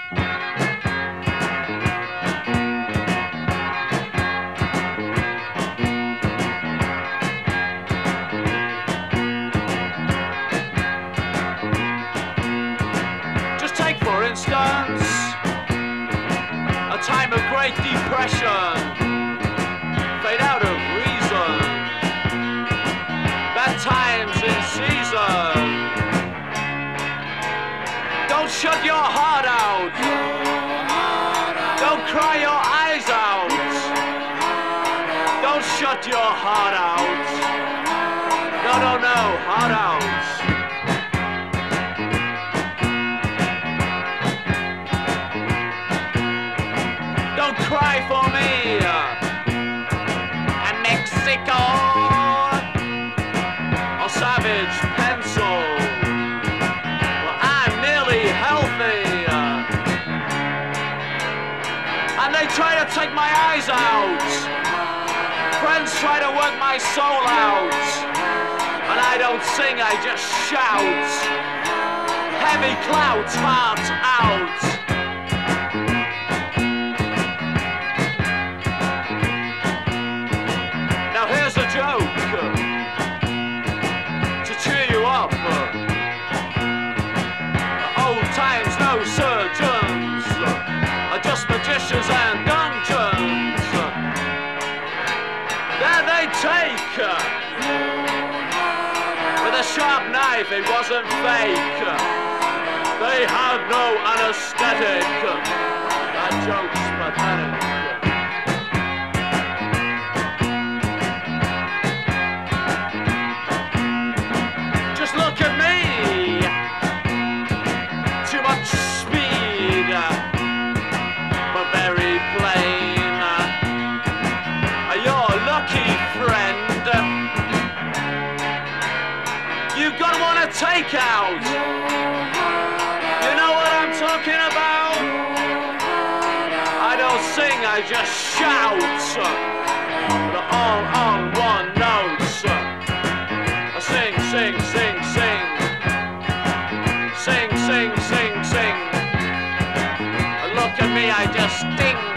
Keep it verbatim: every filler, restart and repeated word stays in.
Just take, for instance, a time of great depression, fade out of reason, bad times in season. Don't shut your heart out, don't cry your eyes out, don't shut your heart out, no, no, no, heart out. Don't cry for me and Mexico or Savage Pencil. Well, I'm nearly healthy and they try to take my eyes out. Friends try to work my soul out and I don't sing, I just shout. Heavy clouds, heart out. Joke to cheer you up. Old times, no surgeons, just magicians and dungeons. There they take with a sharp knife, it wasn't fake. They had no anesthetic. That joke's pathetic. You gotta wanna take out. You know what I'm talking about? I don't sing, I just shout. The all on one note. I sing, sing, sing, sing. Sing, sing, sing, sing. Look at me, I just sting.